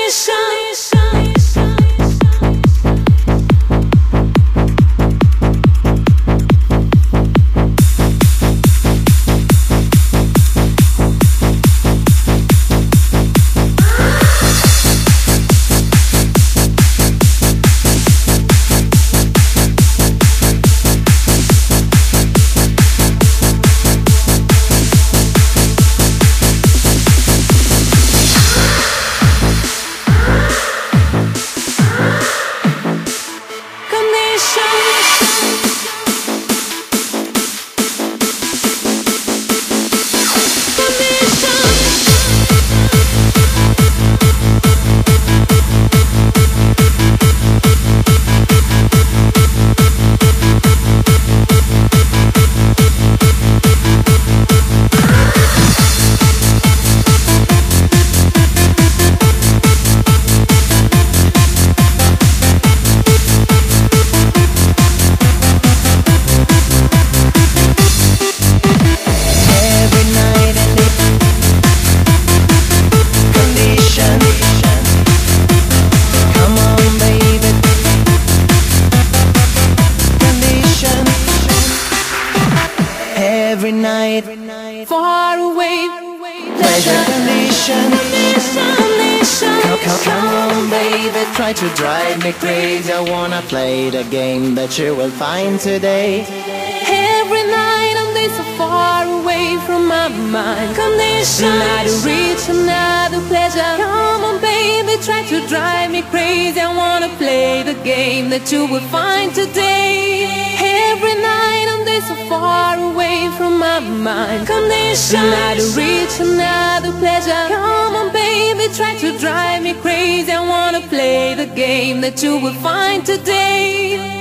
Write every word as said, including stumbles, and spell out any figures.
far away. Pleasure condition. Come, come, come on, baby, try to drive me crazy. I wanna play the game that you will find today. Every night I'm day so far away from my mind. Condition. Now to reach another pleasure. Come on, baby, try to drive me crazy. I wanna play the game that you will find today. Every night I'm day so far away from my mind. Condition. Now to reach another pleasure. Come on, baby, try to drive me crazy. I wanna play the game that you will find today.